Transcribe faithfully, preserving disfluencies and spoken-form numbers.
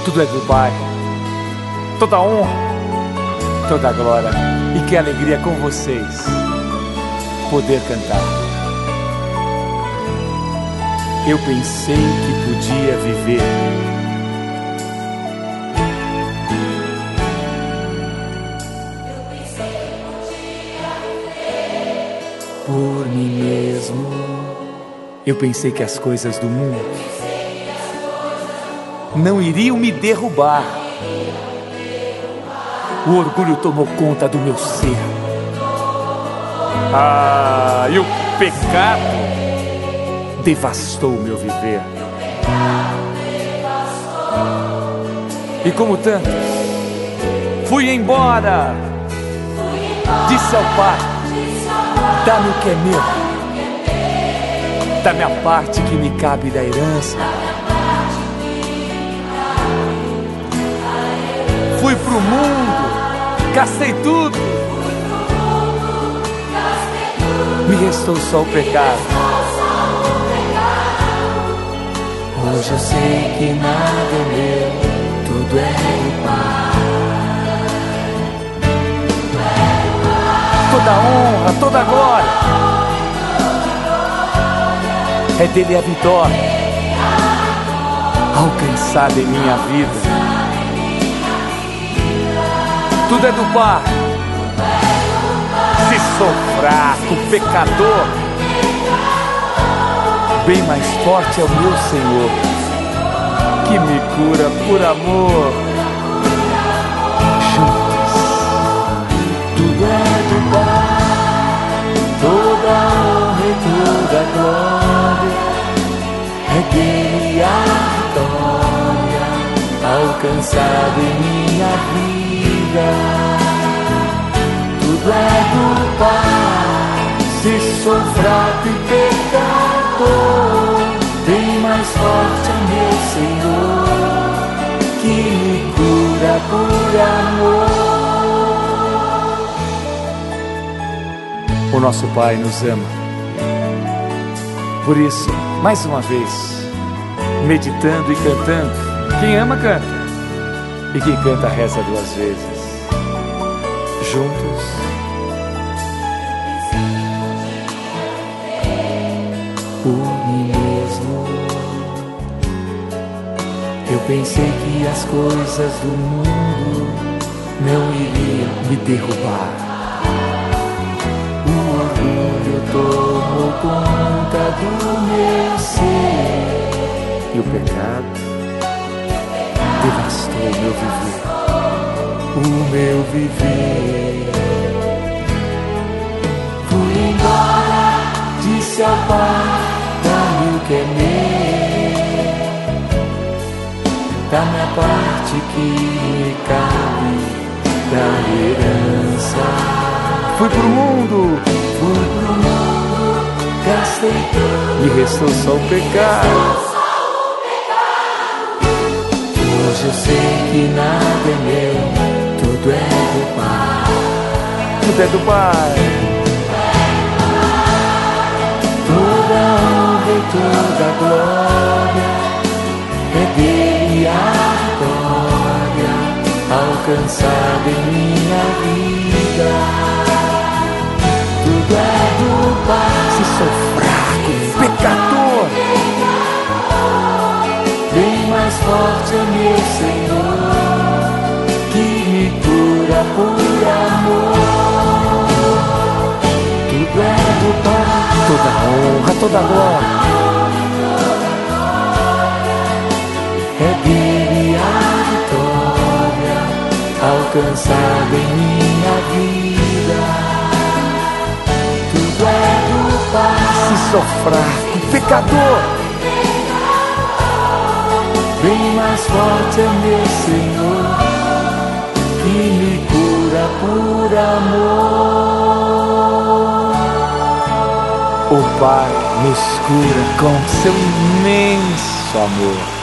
Tudo é do Pai, toda honra, toda glória. E que alegria com vocês poder cantar. Eu pensei que podia viver por mim mesmo. Eu pensei que as coisas do mundo não iriam me derrubar. O orgulho tomou conta do meu ser. Ah, e o pecado devastou o meu viver. E como tantos, fui embora. Disse ao Pai: dá-me o que é meu, dá-me a parte que me cabe da herança. Fui pro mundo, gastei tudo, me restou só o pecado. Hoje eu sei que nada é meu, tudo é do Pai. Toda honra, toda glória é dele a vitória alcançada em minha vida. Tudo é do Pai. Se sou fraco, pecador, bem mais forte é o meu Senhor, que me cura por amor. Juntos, tudo é do Pai, toda honra e toda glória é dele a vitória alcançada em minha vida. Tudo é do Pai. Se sou fraco e pecador, bem mais forte é meu Senhor, que me cura por amor. O nosso Pai nos ama. Por isso, mais uma vez, meditando e cantando. Quem ama, canta. E quem canta, reza duas vezes. Juntos, por mim mesmo. Eu pensei que as coisas do mundo não iriam me derrubar. O orgulho tomou conta do meu ser, e o pecado devastou o meu viver. O meu viver. Fui embora, disse ao Pai: dá-me o que é meu, dá-me a parte que me cabe da herança. Fui pro mundo, fui pro mundo, gastei tudo, me restou só o pecado. Hoje eu sei que nada é meu, tudo é do Pai. Tudo é do Pai. Toda honra e toda glória é dele a vitória alcançada em minha vida. Tudo é do Pai. Se sou fraco, pecador, bem mais forte é meu Senhor, que me cura por amor. Tudo é do Pai. Toda honra, toda glória é dele a vitória alcançada em minha vida. Tudo é do Pai. Se sou fraco, pecador, bem mais forte é meu Senhor, que me cura por amor. O Pai nos cura com seu imenso amor.